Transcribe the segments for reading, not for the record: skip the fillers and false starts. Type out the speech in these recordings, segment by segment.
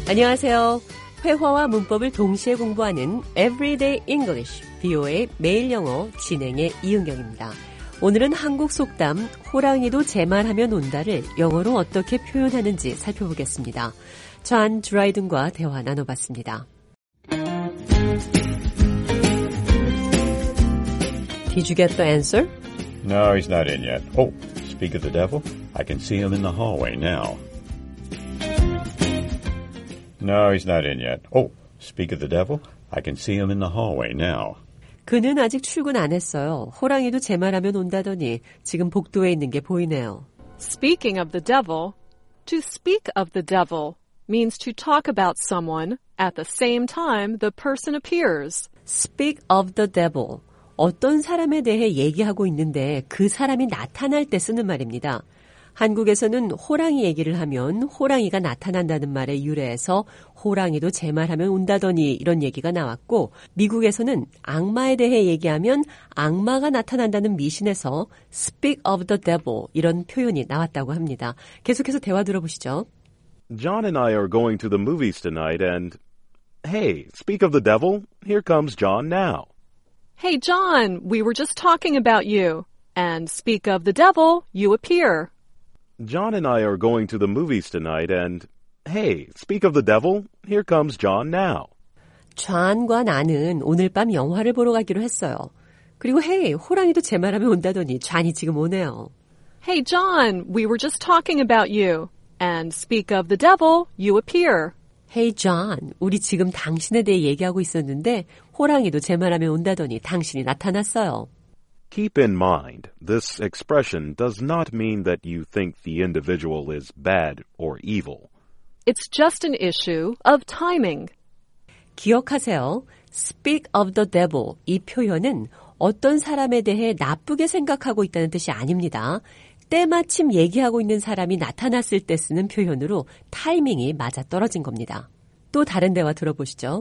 안녕하세요. 회화와 문법을 동시에 공부하는 Everyday English, BO의 매일 영어 진행의 이은경입니다. 오늘은 한국 속담 호랑이도 제 말하면 온다를 영어로 어떻게 표현하는지 살펴보겠습니다. 존 드라이든과 대화 나눠봤습니다. Did you get the answer? No, he's not in yet. Oh, speak of the devil, I can see him in the hallway now. No, he's not in yet. Oh, speak of the devil, I can see him in the hallway now. 그는 아직 출근 안 했어요. 호랑이도 제 말하면 온다더니 지금 복도에 있는 게 보이네요. Speaking of the devil, to speak of the devil means to talk about someone at the same time the person appears. Speak of the devil. 어떤 사람에 대해 얘기하고 있는데 그 사람이 나타날 때 쓰는 말입니다. 한국에서는 호랑이 얘기를 하면 호랑이가 나타난다는 말에 유래해서 호랑이도 제 말하면 온다더니 이런 얘기가 나왔고, 미국에서는 악마에 대해 얘기하면 악마가 나타난다는 미신에서 speak of the devil 이런 표현이 나왔다고 합니다. 계속해서 대화 들어보시죠. John and I are going to the movies tonight and, hey, speak of the devil, here comes John now. Hey, John, we were just talking about you. And speak of the devil, you appear. John and I are going to the movies tonight and, hey, speak of the devil, here comes John now. 존과 나는 오늘 밤 영화를 보러 가기로 했어요. 그리고 hey, 호랑이도 제 말하면 온다더니 존이 지금 오네요. Hey, John, we were just talking about you. And speak of the devil, you appear. Hey, John, 우리 지금 당신에 대해 얘기하고 있었는데 호랑이도 제 말하면 온다더니 당신이 나타났어요. Keep in mind, this expression does not mean that you think the individual is bad or evil. It's just an issue of timing. 기억하세요. Speak of the devil. 이 표현은 어떤 사람에 대해 나쁘게 생각하고 있다는 뜻이 아닙니다. 때마침 얘기하고 있는 사람이 나타났을 때 쓰는 표현으로 타이밍이 맞아떨어진 겁니다. 또 다른 대화 들어보시죠.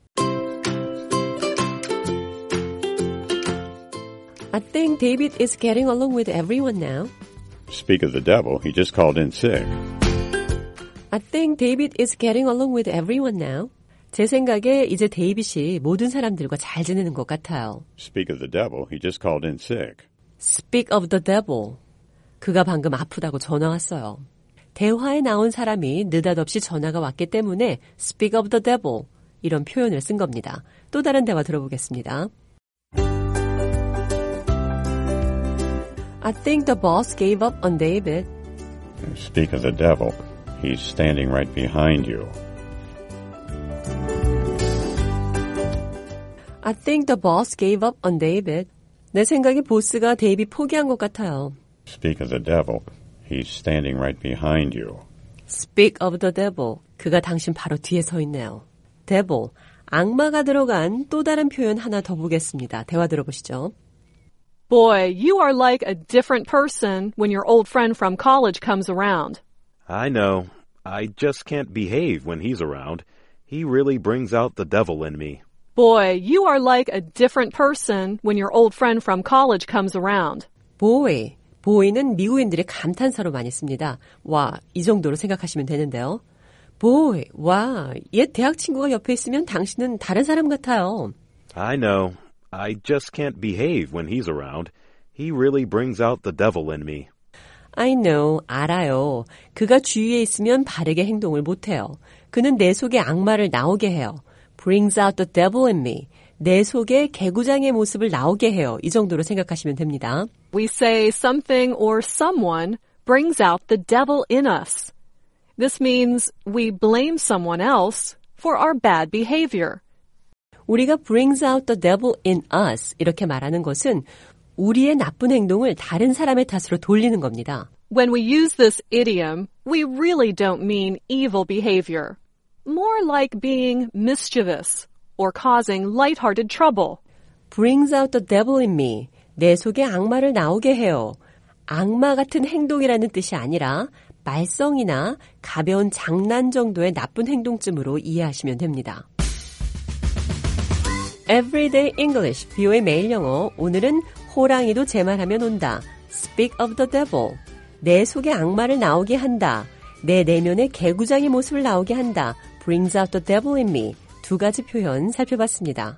I think David is getting along with everyone now. Speak of the devil, he just called in sick. I think David is getting along with everyone now. 제 생각에 이제 데이빗이 모든 사람들과 잘 지내는 것 같아요. Speak of the devil, he just called in sick. Speak of the devil. 그가 방금 아프다고 전화 왔어요. 대화에 나온 사람이 느닷없이 전화가 왔기 때문에 speak of the devil 이런 표현을 쓴 겁니다. 또 다른 대화 들어보겠습니다. I think the boss gave up on David. Speak of the devil, he's standing right behind you. I think the boss gave up on David. 내 생각에 보스가 데이빗 포기한 것 같아요. Speak of the devil, he's standing right behind you. Speak of the devil. 그가 당신 바로 뒤에 서 있네요. devil, 악마가 들어간 또 다른 표현 하나 더 보겠습니다. 대화 들어보시죠. Boy, you are like a different person when your old friend from college comes around. I know. I just can't behave when he's around. He really brings out the devil in me. Boy, you are like a different person when your old friend from college comes around. boy. boy는 미국인들이 감탄사로 많이 씁니다. 와, 이 정도로 생각하시면 되는데요. boy, 와, 옛 대학 친구가 옆에 있으면 당신은 다른 사람 같아요. I know. I just can't behave when he's around. He really brings out the devil in me. I know, 알아요. 그가 주위에 있으면 바르게 행동을 못해요. 그는 내 속에 악마를 나오게 해요. brings out the devil in me. 내 속에 개구장의 모습을 나오게 해요. 이 정도로 생각하시면 됩니다. We say something or someone brings out the devil in us. This means we blame someone else for our bad behavior. 우리가 brings out the devil in us 이렇게 말하는 것은 우리의 나쁜 행동을 다른 사람의 탓으로 돌리는 겁니다. When we use this idiom, we really don't mean evil behavior. More like being mischievous or causing lighthearted trouble. brings out the devil in me. 내 속에 악마를 나오게 해요. 악마 같은 행동이라는 뜻이 아니라 말썽이나 가벼운 장난 정도의 나쁜 행동쯤으로 이해하시면 됩니다. Everyday English, BO의 매일 영어. 오늘은 호랑이도 제 말하면 온다. Speak of the devil. 내 속에 악마를 나오게 한다. 내 내면의 개구장의 모습을 나오게 한다. brings out the devil in me 두 가지 표현 살펴봤습니다.